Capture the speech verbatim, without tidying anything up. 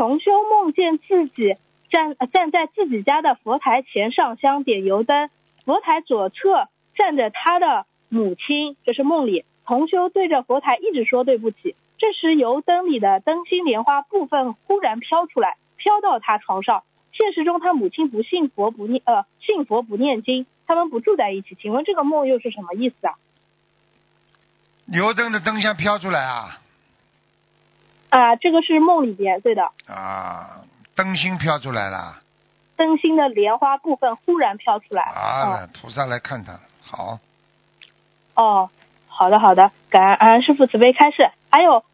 同修梦见自己站站在自己家的佛台前上香点油灯，佛台左侧站着他的母亲，这是梦里。同修对着佛台一直说对不起，这时油灯里的灯芯莲花部分忽然飘出来，飘到他床上。现实中他母亲不信佛不念呃信佛不念经，他们不住在一起，请问这个梦又是什么意思啊？ 油灯的灯箱飘出来啊？ 啊，这个是梦里边，对的。 啊，灯芯飘出来了。 灯芯的莲花部分忽然飘出来。 啊， 嗯、 菩萨来看他了，好。 哦，好的好的，感恩安师父慈悲开示。还有